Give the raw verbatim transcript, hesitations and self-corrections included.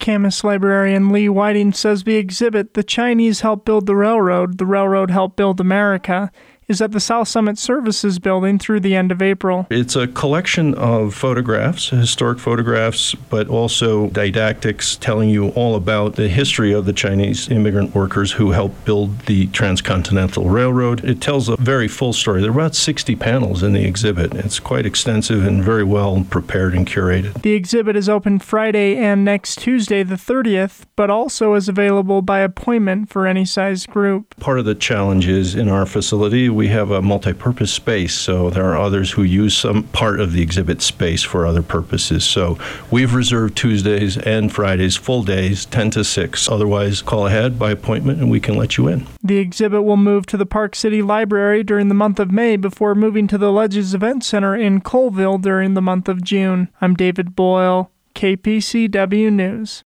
Camas librarian Lee Whiting says the exhibit, The Chinese Helped Build the Railroad, The Railroad Helped Build America, is at the South Summit Services Building through the end of April. It's a collection of photographs, historic photographs, but also didactics telling you all about the history of the Chinese immigrant workers who helped build the Transcontinental Railroad. It tells a very full story. There are about sixty panels in the exhibit. It's quite extensive and very well prepared and curated. The exhibit is open Friday and next Tuesday, the thirtieth, but also is available by appointment for any size group. Part of the challenge is in our facility, we have a multi-purpose space, so there are others who use some part of the exhibit space for other purposes. So we've reserved Tuesdays and Fridays, full days, ten to six. Otherwise, call ahead by appointment and we can let you in. The exhibit will move to the Park City Library during the month of May before moving to the Ledges Event Center in Colville during the month of June. I'm David Boyle, K P C W News.